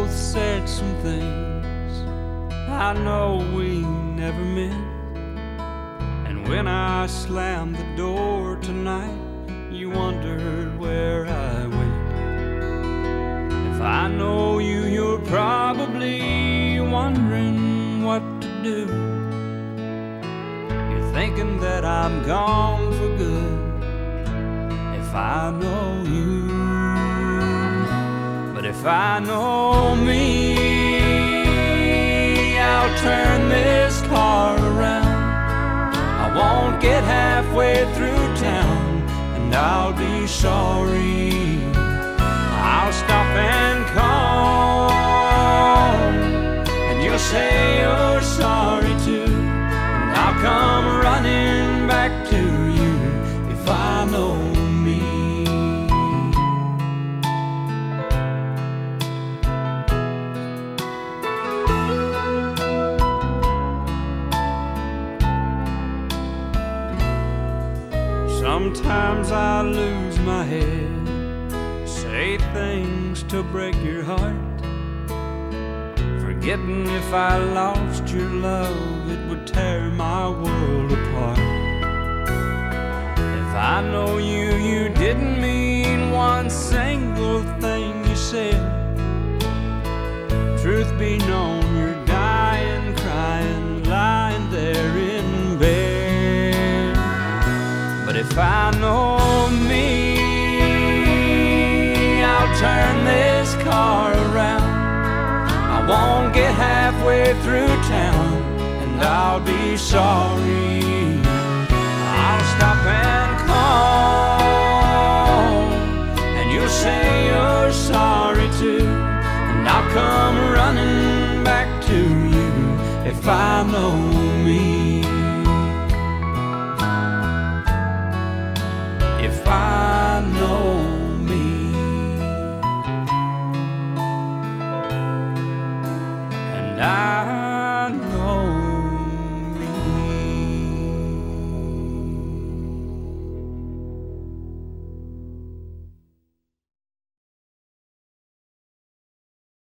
both said some things I know we never meant. And when I slammed the door tonight, you wondered where I went. If I know you, you're probably wondering what to do. You're thinking that I'm gone for good. If I know you, but if I know me, I'll turn this car around. I won't get halfway through town, and I'll be sorry. I'll stop and call, and you'll say you're sorry too, and I'll come running back to you if I know me. Sometimes I lose my head, say things to break your heart, forgetting if I lost your love, it would tear my world apart. If I know you, you didn't mean one single thing you said. Truth be known, you're dying, crying, lying there in bed. But if I know me, I'll turn this car around. I won't get halfway through town, and I'll be sorry. I'll stop and call, and you'll say you're sorry too, and I'll come running back to you if I know